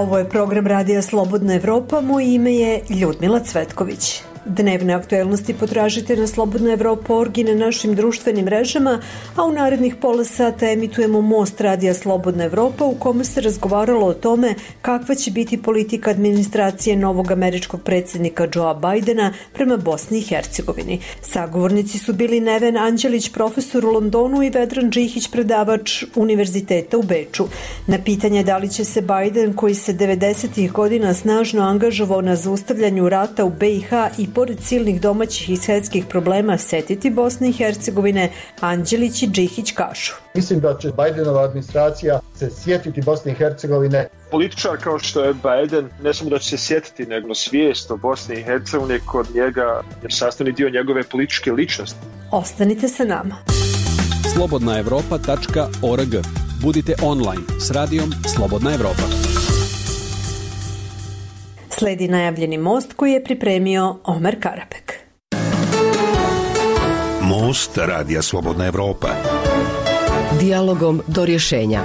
Ovo je program Radija Slobodna Evropa, moje ime je Ljudmila Cvetković. Dnevne aktuelnosti potražite na slobodnaevropa.org i na našim društvenim mrežama, a u narednih pola sata emitujemo Most Radija Slobodna Evropa u kome se razgovaralo o tome kakva će biti politika administracije novog američkog predsjednika Joea Bidena prema Bosni i Hercegovini. Sagovornici su bili Neven Anđelić, profesor u Londonu, i Vedran Džihić, predavač Univerziteta u Beču. Na pitanje da li će se Biden, koji se 90. godina snažno angažovao na zaustavljanju rata u BiH i pored silnih domaćih i svetskih problema, setiti Bosne i Hercegovine, Anđelić i Džihić kažu. Mislim da će Bidenova administracija se sjetiti Bosne i Hercegovine. Političar kao što je Biden ne samo da će se sjetiti, nego svijest o Bosni i Hercegovini kod njega je sastavni dio njegove političke ličnosti. Ostanite sa nama. slobodnaevropa.org. Budite online s radijom Slobodna Evropa. Sledi najavljeni most koji je pripremio Omer Karapek. Most Radija Slobodna Evropa. Dijalogom do rješenja.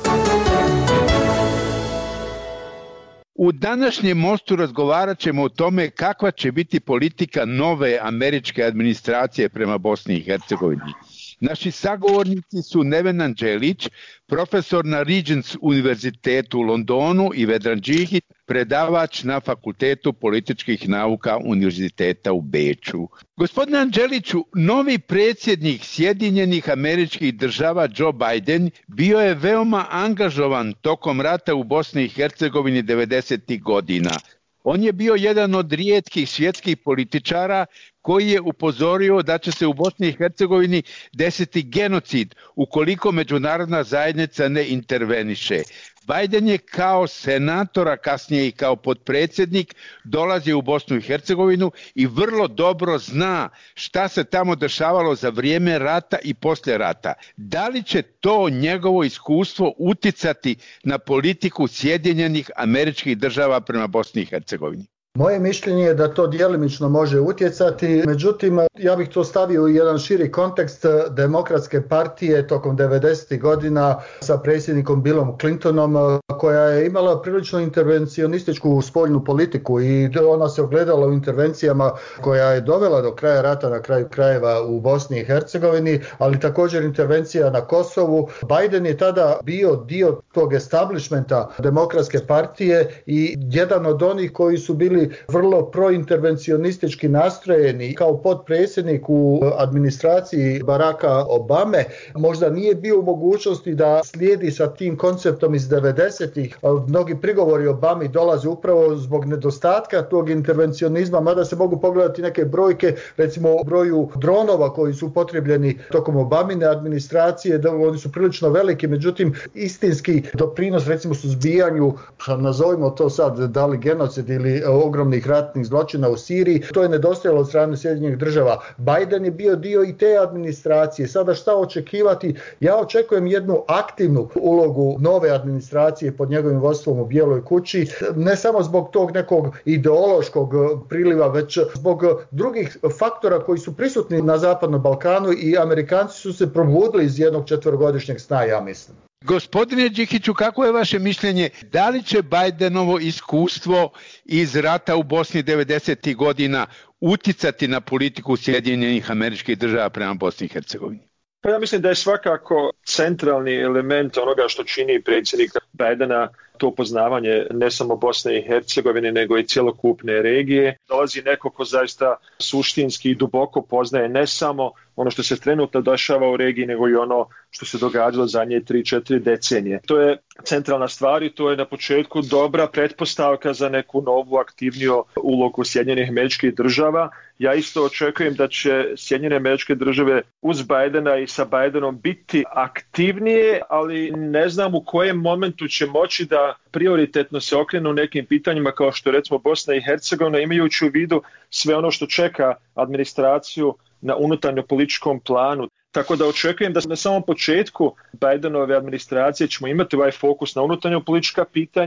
U današnjem mostu razgovarat ćemo o tome kakva će biti politika nove američke administracije prema Bosni i Hercegovini. Naši sagovornici su Neven Anđelić, profesor na Regents univerzitetu u Londonu, i Vedran Džihić, predavač na Fakultetu političkih nauka Univerziteta u Beču. Gospodine Anđeliću, novi predsjednik Sjedinjenih Američkih Država Joe Biden bio je veoma angažovan tokom rata u Bosni i Hercegovini 90. godina. On je bio jedan od rijetkih svjetskih političara koji je upozorio da će se u Bosni i Hercegovini desiti genocid ukoliko međunarodna zajednica ne interveniše. Biden je kao senator, a kasnije i kao potpredsjednik, dolazio u Bosnu i Hercegovinu i vrlo dobro zna šta se tamo dešavalo za vrijeme rata i poslije rata. Da li će to njegovo iskustvo uticati na politiku Sjedinjenih Američkih Država prema Bosni i Hercegovini? Moje mišljenje je da to djelimično može utjecati, međutim ja bih to stavio u jedan širi kontekst Demokratske partije tokom 90. godina sa predsjednikom Billom Clintonom, koja je imala prilično intervencionističku spoljnu politiku i ona se ogledala u intervencijama koja je dovela do kraja rata na kraju krajeva u Bosni i Hercegovini, ali također intervencija na Kosovu. Biden je tada bio dio tog establishmenta Demokratske partije i jedan od onih koji su bili vrlo prointervencionistički nastrojeni. Kao potpredsjednik u administraciji Baracka Obame možda nije bio u mogućnosti da slijedi sa tim konceptom iz 90-ih. Mnogi prigovori Obami dolaze upravo zbog nedostatka tog intervencionizma, mada se mogu pogledati neke brojke, recimo o broju dronova koji su upotrebljeni tokom Obamine administracije, da oni su prilično veliki, međutim istinski doprinos recimo suzbijanju, nazovimo to sad da li genocid ili ogromnih ratnih zločina u Siriji, to je nedostajalo od strane Sjedinjenih Država. Biden je bio dio i te administracije. Sada šta očekivati? Ja očekujem jednu aktivnu ulogu nove administracije pod njegovim vodstvom u Bijeloj kući, ne samo zbog tog nekog ideološkog priliva, već zbog drugih faktora koji su prisutni na Zapadnom Balkanu, i Amerikanci su se probudili iz jednog 4-godišnjeg sna, ja mislim. Gospodine Džihiću, kako je vaše mišljenje? Da li će Bidenovo iskustvo iz rata u Bosni 90. godina uticati na politiku Sjedinjenih Američkih Država prema Bosni i Hercegovini? Pa ja mislim da je svakako centralni element onoga što čini predsjednika Bidena to poznavanje ne samo Bosne i Hercegovine, nego i cjelokupne regije. Dolazi neko ko zaista suštinski i duboko poznaje ne samo ono što se trenutno dešava u regiji, nego i ono što se događalo zadnje 3-4 decenije. To je centralna stvar i to je na početku dobra pretpostavka za neku novu aktivniju ulogu Sjedinjenih Američkih Država. Ja isto očekujem da će Sjedinjene Američke Države uz Bidena i sa Bidenom biti aktivnije, ali ne znam u kojem momentu će moći da prioritetno se okrenu nekim pitanjima kao što recimo Bosna i Hercegovina, imajući u vidu sve ono što čeka administraciju na unutarnjo političkom planu. Tako da očekujem da na samom početku Bidenove administracije ćemo imati ovaj fokus na unutarnjo politička pitanja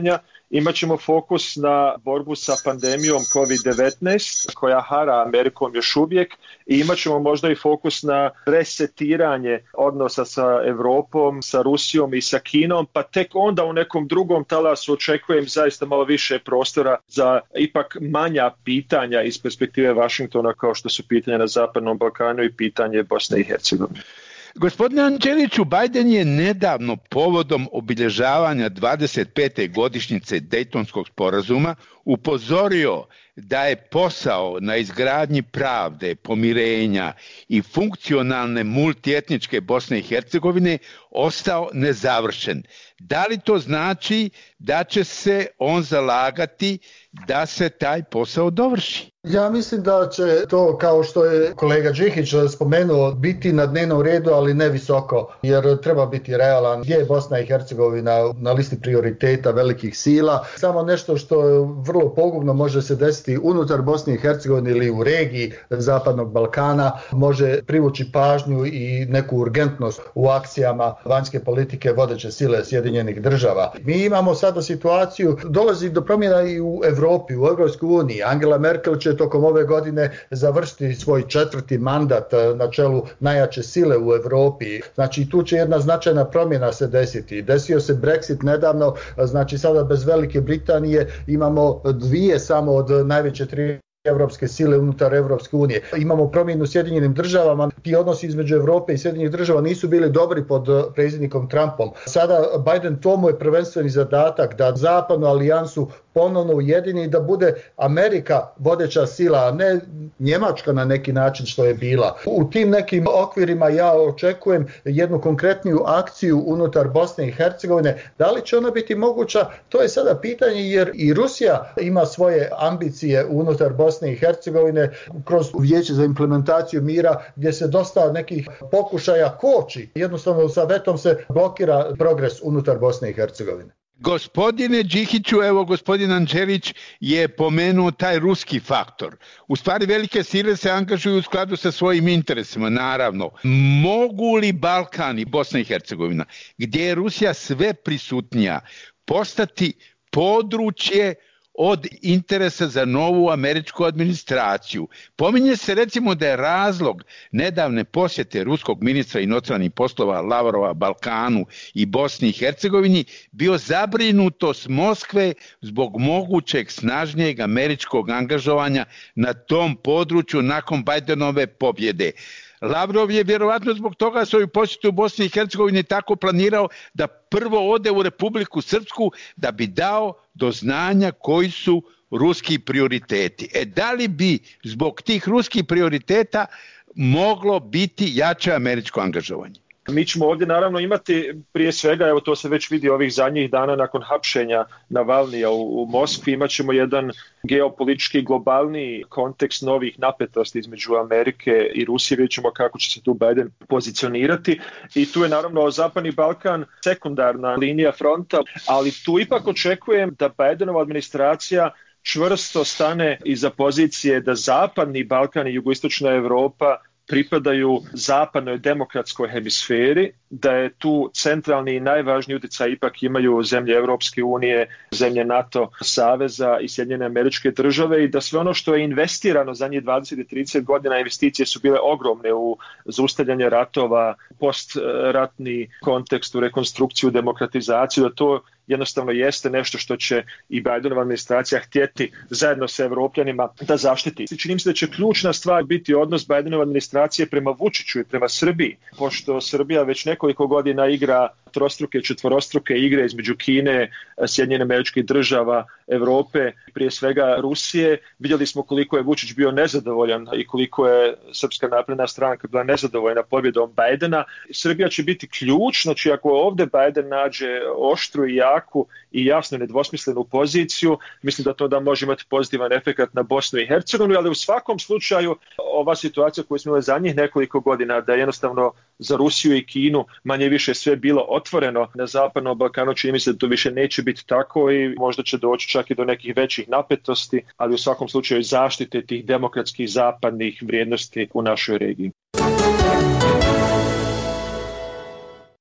Imaćemo fokus na borbu sa pandemijom COVID-19 koja hara Amerikom još uvijek i imat ćemo možda i fokus na resetiranje odnosa sa Europom, sa Rusijom i sa Kinom, pa tek onda u nekom drugom talasu očekujem zaista malo više prostora za ipak manja pitanja iz perspektive Vašingtona kao što su pitanja na Zapadnom Balkanu i pitanje Bosne i Hercegovine. Gospodine Anđeliću, Biden je nedavno povodom obilježavanja 25. godišnjice Dejtonskog sporazuma upozorio da je posao na izgradnji pravde, pomirenja i funkcionalne multietničke Bosne i Hercegovine ostao nezavršen. Da li to znači da će se on zalagati da se taj posao dovrši? Ja mislim da će to, kao što je kolega Đikić spomenuo, biti na dnevnom redu, ali ne visoko, jer treba biti realan. Gdje je Bosna i Hercegovina na listi prioriteta velikih sila? Samo nešto što je vrlo pogubno može se desiti unutar Bosne i Hercegovine ili u regiji Zapadnog Balkana, može privući pažnju i neku urgentnost u akcijama vanjske politike vodeće sile Sjedinjenih Država. Mi imamo sada situaciju, dolazi do promjena i u Europi, u Europskoj uniji. Angela Merkel će tokom ove godine završiti svoj 4. mandat na čelu najjače sile u Europi. Znači tu će jedna značajna promjena se desiti. Desio se Brexit nedavno, znači sada bez Velike Britanije imamo dvije samo od najveće 3 evropske sile unutar Evropske unije. Imamo promjenu u Sjedinjenim Državama, ti odnosi između Europe i Sjedinjenih Država nisu bili dobri pod predsjednikom Trumpom. Sada Biden, to mu je prvenstveni zadatak da zapadnu alijansu ponovno ujedini i da bude Amerika vodeća sila, a ne Njemačka na neki način što je bila. U tim nekim okvirima ja očekujem jednu konkretniju akciju unutar Bosne i Hercegovine. Da li će ona biti moguća? To je sada pitanje, jer i Rusija ima svoje ambicije unutar Bosne i Hercegovine kroz Vijeće za implementaciju mira, gdje se dosta nekih pokušaja koči. Jednostavno sa vetom se blokira progres unutar Bosne i Hercegovine. Gospodine Đikiću, evo gospodin Anđelić je pomenuo taj ruski faktor. U stvari velike sile se angažuju u skladu sa svojim interesima, naravno. Mogu li Balkan i Bosna i Hercegovina, gdje je Rusija sve prisutnija, postati područje od interesa za novu američku administraciju? Pominje se recimo da je razlog nedavne posjete ruskog ministra inostranih poslova Lavrova Balkanu i Bosni i Hercegovini bio zabrinutost Moskve zbog mogućeg snažnijeg američkog angažovanja na tom području nakon Bidenove pobjede. Lavrov je vjerovatno zbog toga svoju posjetu u Bosni i Hercegovini tako planirao da prvo ode u Republiku Srpsku da bi dao do znanja koji su ruski prioriteti. Da li bi zbog tih ruskih prioriteta moglo biti jače američko angažovanje? Mi ćemo ovdje naravno imati prije svega, evo to se već vidi ovih zadnjih dana nakon hapšenja Navalnija u Moskvi, imat ćemo jedan geopolitički globalni kontekst novih napetosti između Amerike i Rusije, vidjet ćemo kako će se tu Biden pozicionirati i tu je naravno Zapadni Balkan sekundarna linija fronta, ali tu ipak očekujem da Bidenova administracija čvrsto stane iza pozicije da Zapadni Balkan i jugoistočna Europa pripadaju zapadnoj demokratskoj hemisferi, da je tu centralni i najvažniji utjecaj ipak imaju zemlje Europske unije, zemlje NATO saveza i Sjedinjene Američke Države i da sve ono što je investirano za njih 20 i 30 godina, investicije su bile ogromne u zaustavljanje ratova, postratni kontekst, u rekonstrukciju, demokratizaciju, da to jednostavno jeste nešto što će i Bidenova administracija htjeti zajedno sa Evropljanima da zaštiti. Čini mi se da će ključna stvar biti odnos Bidenova administracije prema Vučiću i prema Srbiji, pošto Srbija već nekoliko godina igra trostruke, četvorostruke igre između Kine, Sjedinjenih Američkih Država, Europe, prije svega Rusije. Vidjeli smo koliko je Vučić bio nezadovoljan i koliko je Srpska napredna stranka bila nezadovoljna pobjedom Bidena. Srbija će biti ključ, znači ako ovdje Biden nađe oštru i jaku i jasno nedvosmislenu poziciju, mislim da to da može imati pozitivan efekt na Bosnu i Hercegovinu, ali u svakom slučaju ova situacija koju smo imali zadnjih nekoliko godina, da je jednostavno za Rusiju i Kinu manje više sve bilo otvoreno na Zapadnom Balkanu, čini mi se da to više neće biti tako i možda će doći čak i do nekih većih napetosti, ali u svakom slučaju zaštite tih demokratskih zapadnih vrijednosti u našoj regiji.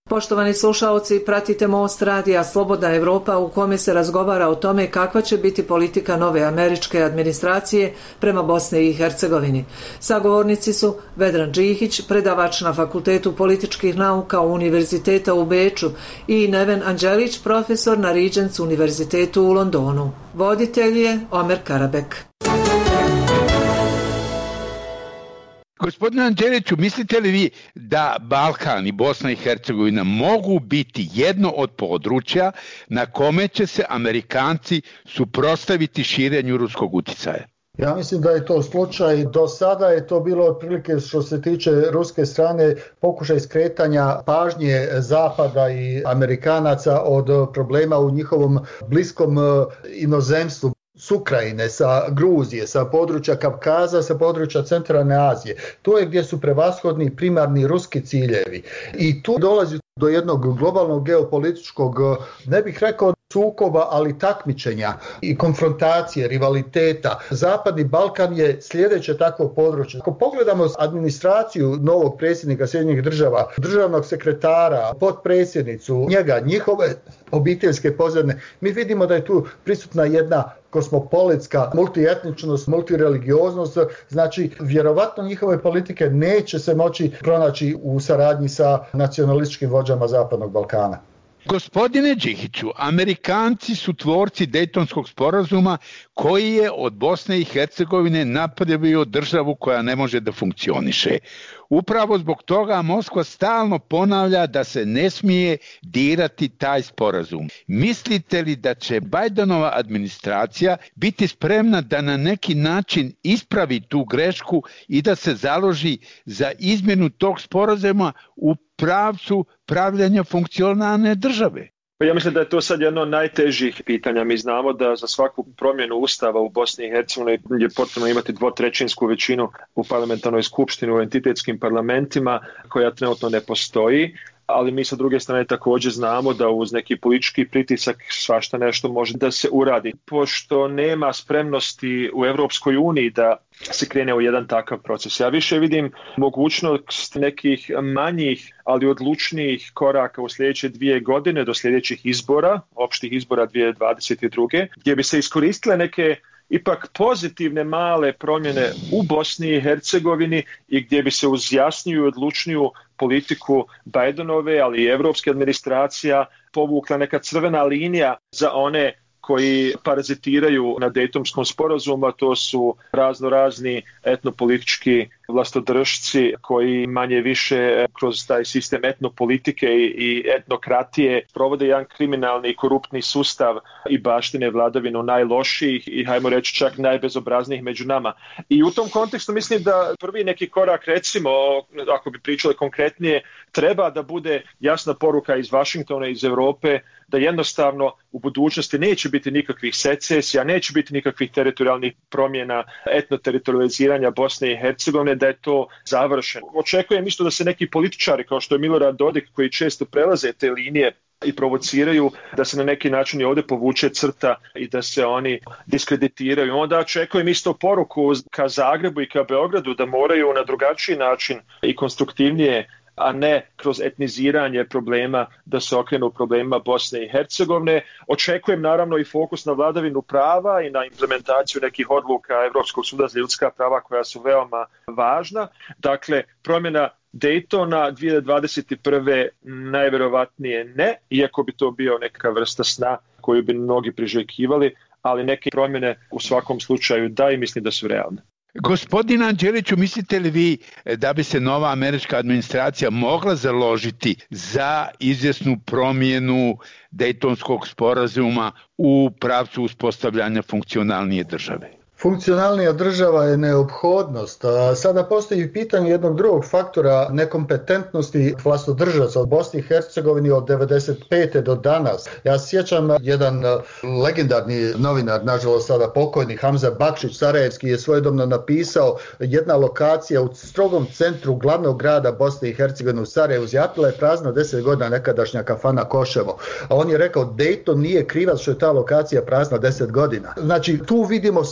Poštovani slušaoci, pratite Most radija Slobodna Evropa u kome se razgovara o tome kakva će biti politika nove američke administracije prema Bosni i Hercegovini. Sagovornici su Vedran Džihić, predavač na Fakultetu političkih nauka Univerziteta u Beču, i Neven Anđelić, profesor na Regents Univerzitetu u Londonu. Voditelj je Omer Karabek. Gospodine Anđeliću, mislite li vi da Balkan i Bosna i Hercegovina mogu biti jedno od područja na kome će se Amerikanci suprotstaviti širenju ruskog uticaja? Ja mislim da je to slučaj. Do sada je to bilo otprilike, što se tiče ruske strane, pokušaj skretanja pažnje Zapada i Amerikanaca od problema u njihovom bliskom inozemstvu. S Ukrajine, sa Gruzije, sa područja Kavkaza, sa područja Centralne Azije. To je gdje su prevashodni primarni ruski ciljevi. I tu dolazi do jednog globalnog geopolitičkog, ne bih rekao sukoba, ali takmičenja i konfrontacije, rivaliteta. Zapadni Balkan je sljedeće takvo područje. Ako pogledamo administraciju novog predsjednika Sjedinjenih država, državnog sekretara, potpredsjednicu, njihove obiteljske pozadine, mi vidimo da je tu prisutna jedna kosmopolitska multietničnost, multireligioznost, znači vjerovatno njihove politike neće se moći pronaći u saradnji sa nacionalističkim vođama Zapadnog Balkana. Gospodine Džihiću, Amerikanci su tvorci Dejtonskog sporazuma koji je od Bosne i Hercegovine napravio državu koja ne može da funkcioniše. Upravo zbog toga Moskva stalno ponavlja da se ne smije dirati taj sporazum. Mislite li da će Bajdenova administracija biti spremna da na neki način ispravi tu grešku i da se založi za izmjenu tog sporazuma u pravcu pravljanja funkcionalne države? Ja mislim da je to sad jedno od najtežih pitanja. Mi znamo da za svaku promjenu ustava u Bosni i Hercegovini je potrebno imati 2/3 većinu u parlamentarnoj skupštini, u entitetskim parlamentima, koja trenutno ne postoji. Ali mi sa druge strane također znamo da uz neki politički pritisak svašta nešto može da se uradi. Pošto nema spremnosti u Europskoj uniji da se krene u jedan takav proces. Ja više vidim mogućnost nekih manjih, ali odlučnijih koraka u sljedeće 2 godine do sljedećih izbora, opštih izbora 2022. gdje bi se iskoristile neke ipak pozitivne male promjene u Bosni i Hercegovini i gdje bi se uz jasniju i odlučniju politiku Bajdenove, ali i evropske administracija povukla neka crvena linija za one koji parazitiraju na Dejtonskom sporazumu, a to su razni etnopolitički vlastodržci koji manje više kroz taj sistem etnopolitike i etnokratije provode jedan kriminalni i koruptni sustav i baštine vladavinu najlošijih i, hajmo reći, čak najbezobraznijih među nama. I u tom kontekstu mislim da prvi neki korak, recimo, ako bi pričali konkretnije, treba da bude jasna poruka iz Vašingtona, iz Europe, da jednostavno u budućnosti neće biti nikakvih secesija, neće biti nikakvih teritorijalnih promjena, etnoteritorializiranja Bosne i Hercegovine, da je to završeno. Očekujem isto da se neki političari, kao što je Milorad Dodik, koji često prelaze te linije i provociraju, da se na neki način i ovdje povuče crta i da se oni diskreditiraju. Onda očekujem isto poruku ka Zagrebu i ka Beogradu da moraju na drugačiji način i konstruktivnije, a ne kroz etniziranje problema, da se okrenu problema Bosne i Hercegovine. Očekujem naravno i fokus na vladavinu prava i na implementaciju nekih odluka Evropskog suda za ljudska prava koja su veoma važna. Dakle, promjena Daytona 2021. najvjerovatnije ne, iako bi to bio neka vrsta sna koju bi mnogi priželjkivali, ali neke promjene u svakom slučaju da, i mislim da su realne. Gospodine Anđeliću, mislite li vi da bi se nova američka administracija mogla založiti za izvjesnu promjenu Dejtonskog sporazuma u pravcu uspostavljanja funkcionalnije države? Funkcionalnija država je neophodnost. Sada postoji pitanje jednog drugog faktora nekompetentnosti vlastodržaca u Bosni i Hercegovini od 1995. do danas. Ja sjećam jedan legendarni novinar, nažalost sada pokojni, Hamza Bakšić Sarajevski, je svojedobno napisao jedna lokacija u strogom centru glavnog grada Bosne i Hercegovine u Sarajevu. Zjapila je prazna 10 godina nekadašnja kafana Koševo. A on je rekao, Dayton nije krivac što je ta lokacija prazna 10 godina. Znači, tu vidimo srž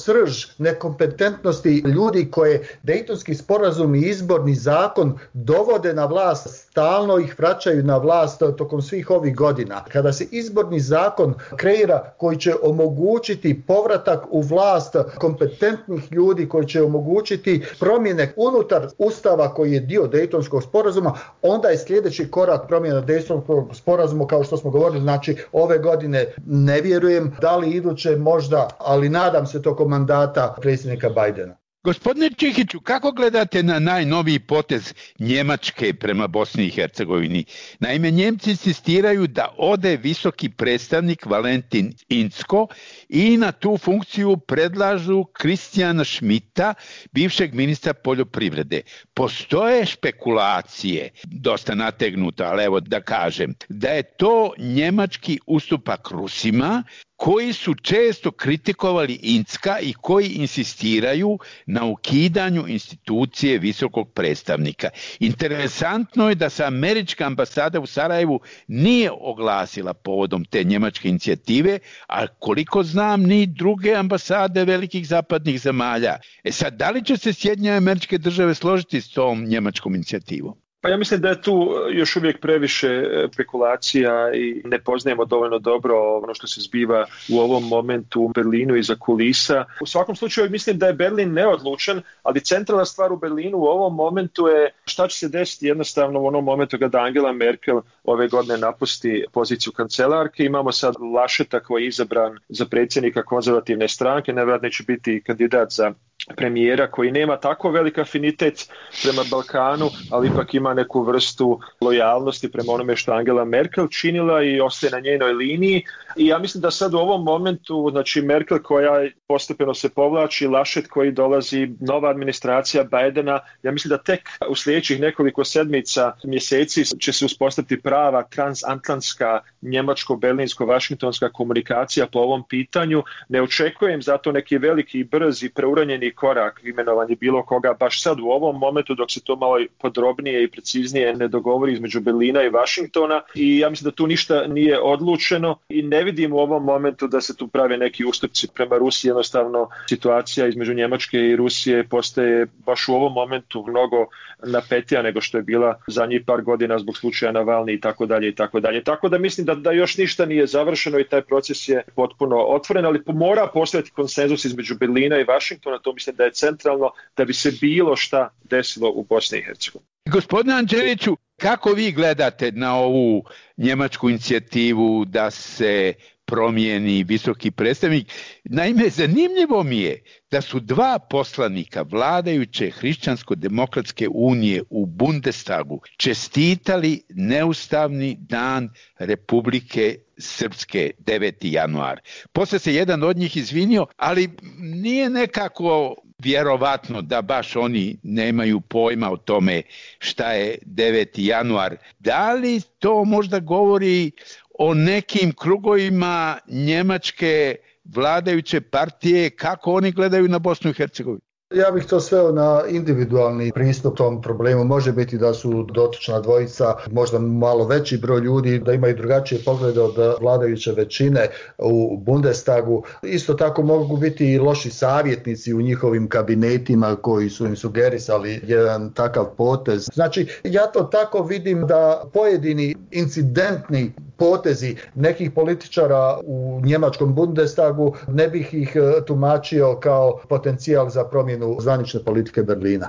nekompetentnosti ljudi koje Dejtonski sporazum i izborni zakon dovode na vlast, stalno ih vraćaju na vlast tokom svih ovih godina. Kada se izborni zakon kreira koji će omogućiti povratak u vlast kompetentnih ljudi, koji će omogućiti promjene unutar ustava koji je dio Dejtonskog sporazuma, onda je sljedeći korak promjena Dejtonskog sporazuma, kao što smo govorili, znači ove godine ne vjerujem, da li iduće možda, ali nadam se tokom mandata predsjednika Bajdena. Gospodine Čihiću, kako gledate na najnoviji potez Njemačke prema Bosni i Hercegovini? Naime, Njemci insistiraju da ode visoki predstavnik Valentin Incko i na tu funkciju predlažu Kristijana Schmidta, bivšeg ministra poljoprivrede. Postoje špekulacije, dosta nategnuto, ali evo da kažem, da je to njemački ustupak Rusima, koji su često kritikovali Incka i koji insistiraju na ukidanju institucije visokog predstavnika. Interesantno je da se američka ambasada u Sarajevu nije oglasila povodom te njemačke inicijative, a koliko znam ni druge ambasade velikih zapadnih zemalja. Sad, da li će se Sjedinjene Američke Države složiti s tom njemačkom inicijativom? Pa ja mislim da je tu još uvijek previše spekulacija i ne poznajemo dovoljno dobro ono što se zbiva u ovom momentu u Berlinu iza kulisa. U svakom slučaju mislim da je Berlin neodlučan, ali centralna stvar u Berlinu u ovom momentu je šta će se desiti jednostavno u onom momentu kada Angela Merkel ove godine napusti poziciju kancelarke. Imamo sad Lascheta koji je izabran za predsjednika konzervativne stranke, nevjerojatno će biti kandidat za premijera koji nema tako velik afinitet prema Balkanu, ali ipak ima neku vrstu lojalnosti prema onome što Angela Merkel činila i ostaje na njenoj liniji. I ja mislim da sad u ovom momentu, znači Merkel koja postepeno se povlači, Laschet koji dolazi, nova administracija Bajdena, ja mislim da tek u sljedećih nekoliko sedmica, mjeseci će se uspostaviti prava transatlantska, njemačko-berlinsko-vašingtonska komunikacija po ovom pitanju. Ne očekujem zato neki veliki, brzi, preuranjeni korak imenovanje bilo koga baš sad u ovom momentu dok se to malo podrobnije i preciznije ne dogovori između Berlina i Vašingtona i ja mislim da tu ništa nije odlučeno i ne vidim u ovom momentu da se tu prave neki ustupci prema Rusiji. Jednostavno situacija između Njemačke i Rusije postaje baš u ovom momentu mnogo napetija nego što je bila zadnjih par godina zbog slučaja Navalni i tako dalje i tako dalje. Tako da mislim da još ništa nije završeno i taj proces je potpuno otvoren, ali mora postojati konsenzus između Berlina i Vašingtona, to mislim da je centralno da bi se bilo šta desilo u Bosni i Hercegovini. Gospodine Anđeliću, kako vi gledate na ovu njemačku inicijativu da se promijeni visoki predstavnik? Naime, zanimljivo mi je da su dva poslanika vladajuće Hrišćansko-demokratske unije u Bundestagu čestitali neustavni dan Republike Srpske 9. januar. Poslije se jedan od njih izvinio, ali nije nekako vjerovatno da baš oni nemaju pojma o tome šta je 9. januar. Da li to možda govori o nekim krugovima njemačke vladajuće partije, kako oni gledaju na Bosnu i Hercegovinu? Ja bih to sveo na individualni pristup tom problemu. Može biti da su dotična dvojica, možda malo veći broj ljudi, da imaju drugačije poglede od vladajuće većine u Bundestagu. Isto tako mogu biti i loši savjetnici u njihovim kabinetima koji su im sugerisali jedan takav potez. Znači, ja to tako vidim da pojedini incidentni potezi nekih političara u njemačkom Bundestagu ne bih ih tumačio kao potencijal za promjenu zvanične politike Berlina.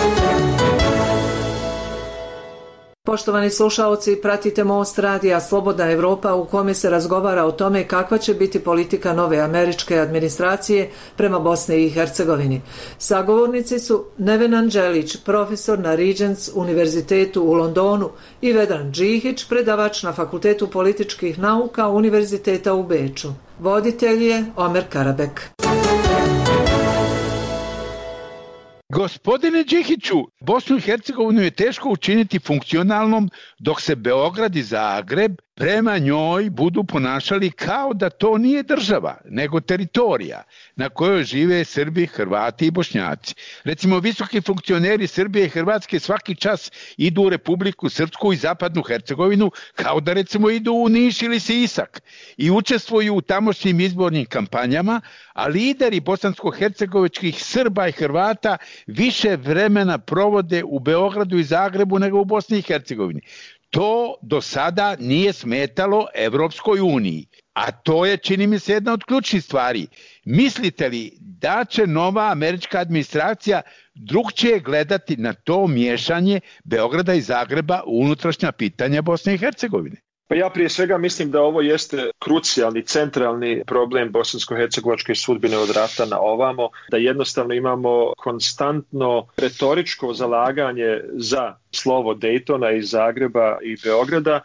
Poštovani slušaoci, pratite Most radija Slobodna Evropa u kome se razgovara o tome kakva će biti politika nove američke administracije prema Bosni i Hercegovini. Sagovornici su Neven Anđelić, profesor na Regents univerzitetu u Londonu i Vedran Džihić, predavač na Fakultetu političkih nauka Univerziteta u Beču. Voditelj je Omer Karabek. Gospodine Džihiću, Bosnu i Hercegovinu je teško učiniti funkcionalnom dok se Beograd i Zagreb prema njoj budu ponašali kao da to nije država, nego teritorija na kojoj žive Srbi, Hrvati i Bošnjaci. Recimo, visoki funkcioneri Srbije i Hrvatske svaki čas idu u Republiku Srpsku i Zapadnu Hercegovinu kao da recimo idu u Niš ili Sisak i učestvuju u tamošnjim izbornim kampanjama, a lideri bosansko-hercegovičkih Srba i Hrvata više vremena provode u Beogradu i Zagrebu nego u Bosni i Hercegovini. To do sada nije smetalo Evropskoj uniji, a to je, čini mi se, jedna od ključnih stvari. Mislite li da će nova američka administracija drugčije gledati na to miješanje Beograda i Zagreba u unutrašnja pitanja Bosne i Hercegovine? Pa ja prije svega mislim da ovo jeste krucijalni, centralni problem bosansko-hercegovačke sudbine od rata na ovamo, da jednostavno imamo konstantno retoričko zalaganje za slovo Daytona iz Zagreba i Beograda,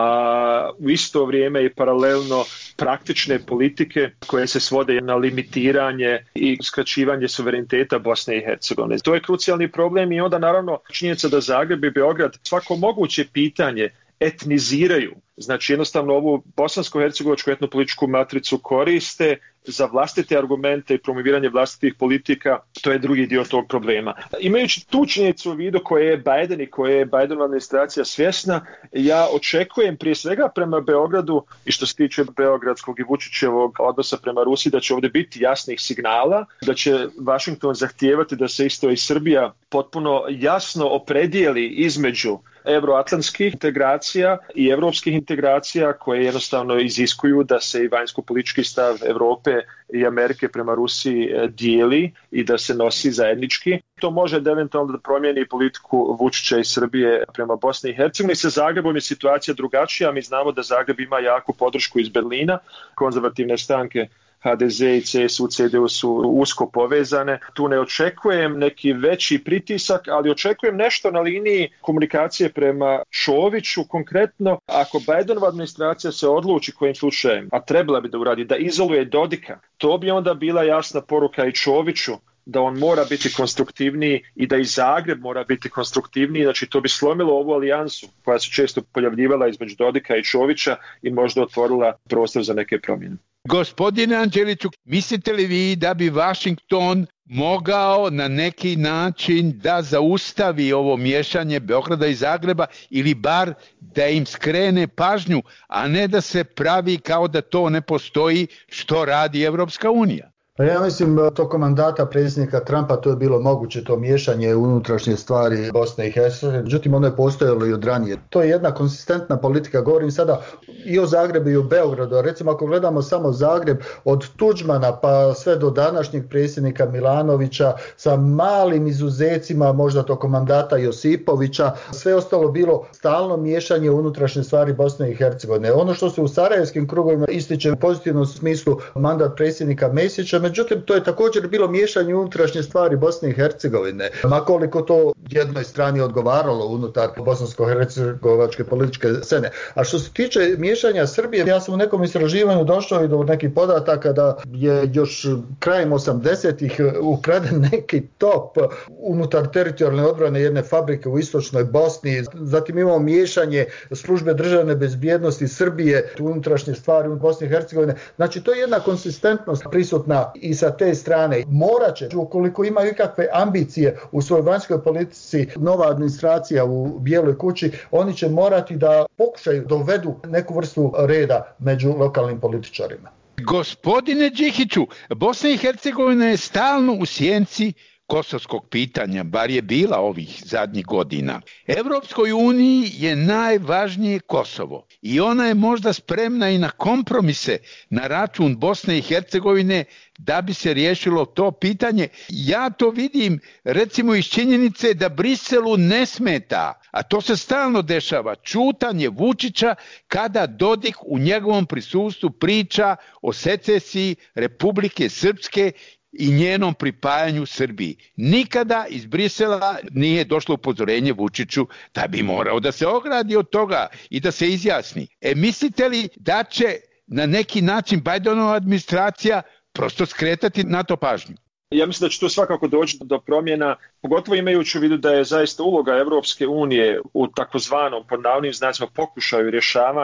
a u isto vrijeme i paralelno praktične politike koje se svode na limitiranje i skraćivanje suvereniteta Bosne i Hercegovine. To je krucijalni problem i onda naravno činjenica da Zagreb i Beograd svako moguće pitanje etniziraju. Znači jednostavno ovu bosansko-hercegovačku etnopolitičku matricu koriste za vlastite argumente i promoviranje vlastitih politika, to je drugi dio tog problema. Imajući tu činjenicu u vidu koje je Biden i koje je Bidenova administracija svjesna, ja očekujem prije svega prema Beogradu i što se tiče beogradskog i Vučićevog odnosa prema Rusiji da će ovdje biti jasnih signala, da će Washington zahtijevati da se isto i Srbija potpuno jasno opredijeli između euroatlantskih integracija i evropskih integracija koje jednostavno iziskuju da se i vanjsko-politički stav Europe i Amerike prema Rusiji dijeli i da se nosi zajednički. To može da eventualno da promijeni politiku Vučića i Srbije prema Bosni i Hercegovini. Sa Zagrebom je situacija drugačija. Mi znamo da Zagreb ima jaku podršku iz Berlina, konzervativne stranke HDZ i CSU, CDU su usko povezane. Tu ne očekujem neki veći pritisak, ali očekujem nešto na liniji komunikacije prema Čoviću. Konkretno, ako Bidenova administracija se odluči kojim slučajem, a trebala bi da uradi, da izoluje Dodika, to bi onda bila jasna poruka i Čoviću da on mora biti konstruktivniji i da i Zagreb mora biti konstruktivniji. Znači to bi slomilo ovu alijansu koja se često pojavljivala između Dodika i Čovića i možda otvorila prostor za neke promjene. Gospodine Anđeliću, mislite li vi da bi Washington mogao na neki način da zaustavi ovo miješanje Beograda i Zagreba ili bar da im skrene pažnju, a ne da se pravi kao da to ne postoji što radi Evropska unija? Ja mislim tokom mandata predsjednika Trumpa to je bilo moguće, to miješanje u unutrašnje stvari Bosne i Hercegovine, međutim ono je postojalo i od ranije. To je jedna konsistentna politika, govorim sada i o Zagrebu i o Beogradu. Recimo ako gledamo samo Zagreb od Tuđmana pa sve do današnjeg predsjednika Milanovića sa malim izuzecima možda tokom mandata Josipovića, sve ostalo bilo stalno miješanje u unutrašnje stvari Bosne i Hercegovine. Ono što se u sarajevskim krugovima ističe u pozitivnom smislu mandat predsjednika Mesića, međutim, to je također bilo miješanje unutrašnje stvari Bosne i Hercegovine, makoliko to jednoj strani odgovaralo unutar bosansko-hercegovačke političke scene. A što se tiče miješanja Srbije, ja sam u nekom istraživanju došao i do nekih podataka da je još krajem 80-ih ukraden neki top unutar teritorijalne odbrane jedne fabrike u istočnoj Bosni. Zatim imamo miješanje službe državne bezbjednosti Srbije u unutrašnje stvari u Bosni i Hercegovine. Znači, to je jedna konsistentnost prisutna i sa te strane. Morat će, ukoliko imaju ikakve ambicije u svojoj vanjskoj politici, nova administracija u Bijeloj kući, oni će morati da pokušaju dovedu neku vrstu reda među lokalnim političarima. Gospodine Đikiću, Bosna i Hercegovina je stalno u sjenci kosovskog pitanja, bar je bila ovih zadnjih godina. Evropskoj uniji je najvažnije Kosovo i ona je možda spremna i na kompromise na račun Bosne i Hercegovine da bi se riješilo to pitanje. Ja to vidim recimo iz činjenice da Briselu ne smeta, a to se stalno dešava, ćutanje Vučića kada Dodik u njegovom prisustvu priča o secesiji Republike Srpske i njenom pripajanju Srbiji. Nikada iz Brisela nije došlo upozorenje Vučiću da bi morao da se ogradi od toga i da se izjasni. Mislite li da će na neki način Bidenova administracija prosto skretati na to pažnju? Ja mislim da će tu svakako doći do promjena, pogotovo imajući u vidu da je zaista uloga Evropske unije u takozvanom, pod navodnim znacima, pokušaju rješavanja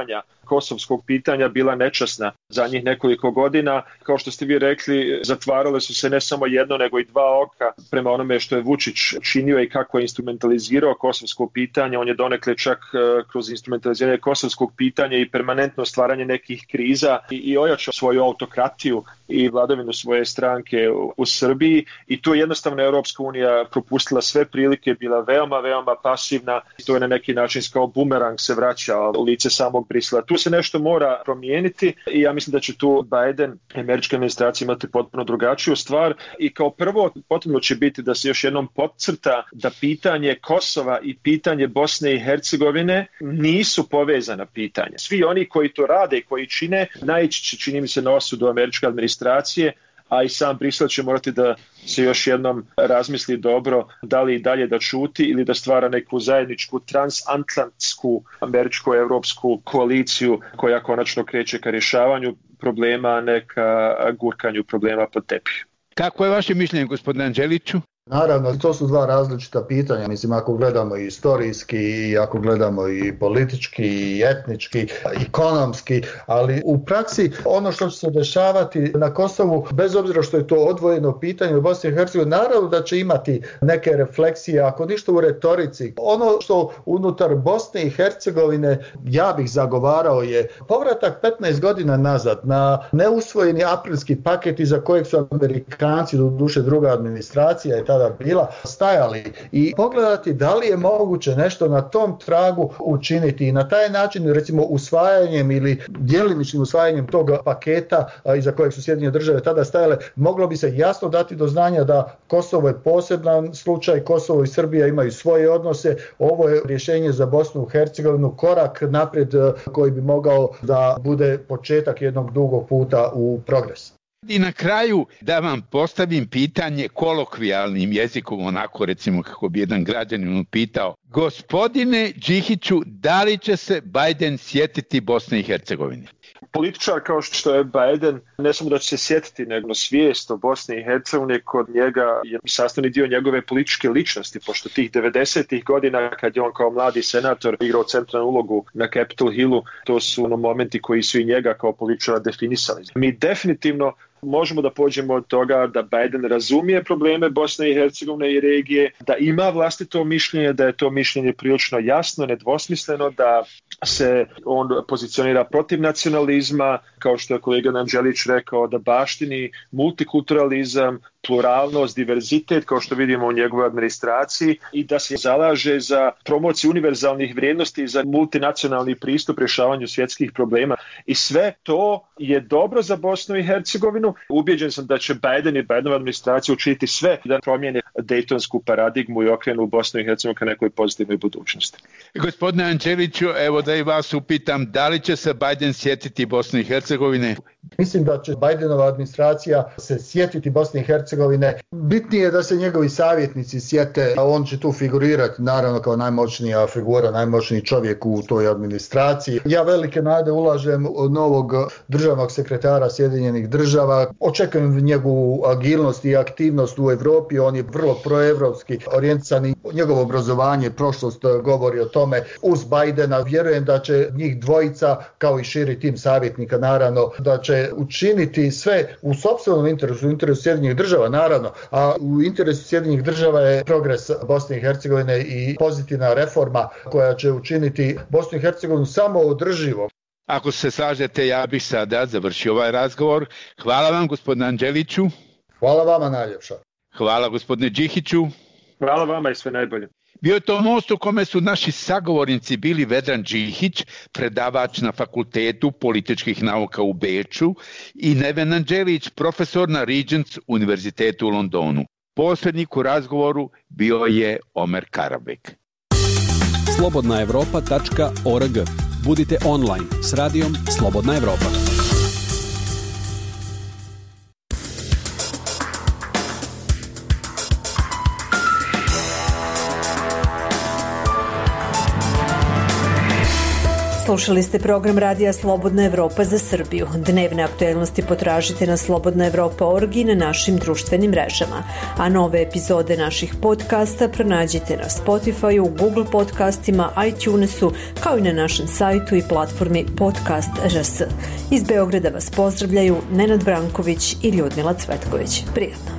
kosovskog pitanja bila nečasna zadnjih nekoliko godina. Kao što ste vi rekli, zatvarale su se ne samo jedno nego i dva oka prema onome što je Vučić činio i kako je instrumentalizirao kosovsko pitanje. On je donekle čak kroz instrumentaliziranje kosovskog pitanja i permanentno stvaranje nekih kriza i ojačao svoju autokratiju i vladavinu svoje stranke u Srbiji i tu je jednostavno Europska unija propustila sve prilike, bila veoma pasivna i to je na neki način kao bumerang se vraća u lice samog Brisela. Tu se nešto mora promijeniti i ja mislim da će tu Biden i američka administracija imati potpuno drugačiju stvar i kao prvo potrebno će biti da se još jednom podcrta da pitanje Kosova i pitanje Bosne i Hercegovine nisu povezana pitanja. Svi oni koji to rade i koji čine, naići će, čini mi se, na osudu američke administracije, a i sam Brisel će morati da se još jednom razmisli dobro da li i dalje da ćuti ili da stvara neku zajedničku transatlantsku američko-evropsku koaliciju koja konačno kreće ka rješavanju problema, a ne ka gurkanju problema pod tepih. Kako je vaše mišljenje, gospodine Anđeliću? Naravno, to su dva različita pitanja. Mislim, ako gledamo i istorijski, i ako gledamo i politički, i etnički, i ekonomski, ali u praksi ono što će se dešavati na Kosovu, bez obzira što je to odvojeno pitanje u Bosni i Hercegovini, naravno da će imati neke refleksije, ako ništa u retorici. Ono što unutar Bosne i Hercegovine ja bih zagovarao je povratak 15 godina nazad na neusvojeni aprilski paket iza kojeg su Amerikanci, doduše druga administracija je tada bila, stajali i pogledati da li je moguće nešto na tom tragu učiniti i na taj način, recimo usvajanjem ili djelimičnim usvajanjem tog paketa iza kojeg su Sjedinjene Države tada stajale, moglo bi se jasno dati do znanja da Kosovo je poseban slučaj, Kosovo i Srbija imaju svoje odnose, ovo je rješenje za Bosnu i Hercegovinu, korak naprijed koji bi mogao da bude početak jednog dugog puta u progres. I na kraju da vam postavim pitanje kolokvijalnim jezikom, onako recimo kako bi jedan građanin pitao. Gospodine Đihiću, da li će se Biden sjetiti Bosne i Hercegovine? Političar kao što je Biden, ne samo da će se sjetiti, nego svijest o Bosni i Hercegovini kod njega je sastavni dio njegove političke ličnosti, pošto tih 90-ih godina kad je on kao mladi senator igrao centralnu ulogu na Capitol Hillu, to su momenti koji su i njega kao političara definisali. Mi definitivno možemo da pođemo od toga da Biden razumije probleme Bosne i Hercegovine i regije, da ima vlastito mišljenje, da je to mišljenje prilično jasno, nedvosmisleno, da se on pozicionira protiv nacionalizma, kao što je kolega Anđelić rekao, da baštini multikulturalizam, pluralnost, diverzitet, kao što vidimo u njegovoj administraciji, i da se zalaže za promociju univerzalnih vrijednosti i za multinacionalni pristup rješavanju svjetskih problema. I sve to je dobro za Bosnu i Hercegovinu. Ubjeđen sam da će Biden i Bidenova administracija učiniti sve da promijene dejtonsku paradigmu i okrenu Bosnu i Hercegovinu ka nekoj pozitivnoj budućnosti. Gospodine Anđeliću, evo da i vas upitam, da li će se Biden sjetiti Bosne i Hercegovine? Mislim da će Bidenova administracija se sjetiti Bosne i Hercegovine. Bitnije je da se njegovi savjetnici sjete, a on će tu figurirati naravno kao najmoćnija figura, najmoćniji čovjek u toj administraciji. Ja velike nade ulažem od novog državnog sekretara Sjedinjenih Država. Očekujem njegovu agilnost i aktivnost u Europi. On je vrlo proevropski orijentisan i njegovo obrazovanje, prošlost govori o tome. Uz Bidena vjerujem da će njih dvojica, kao i širi tim savjetnika naravno, da će učiniti sve u sopstvenom interesu, u interesu Sjedinjenih Država naravno, a u interesu Sjedinjenih Država je progres Bosne i Hercegovine i pozitivna reforma koja će učiniti Bosnu i Hercegovinu samo održivom. Ako se slažete, ja bih sada završio ovaj razgovor. Hvala vam, gospodine Anđeliću. Hvala vama najljepša. Hvala, gospodine Đihiću. Hvala vama i sve najbolje. Bio je to most u kome su naši sagovornici bili Vedran Đihić, predavač na Fakultetu političkih nauka u Beču, i Neven Anđelić, profesor na Regents univerzitetu u Londonu. Posrednik u razgovoru bio je Omer Karabek. slobodnaevropa.org. Budite online s radijom Slobodna Evropa. Slušali ste program Radija Slobodna Evropa za Srbiju. Dnevne aktuelnosti potražite na slobodnaevropa.org i na našim društvenim mrežama. A nove epizode naših podcasta pronađite na Spotifyu, Google podcastima, iTunesu, kao i na našem sajtu i platformi Podcast.rs. Iz Beograda vas pozdravljaju Nenad Branković i Ljudmila Cvetković. Prijatno!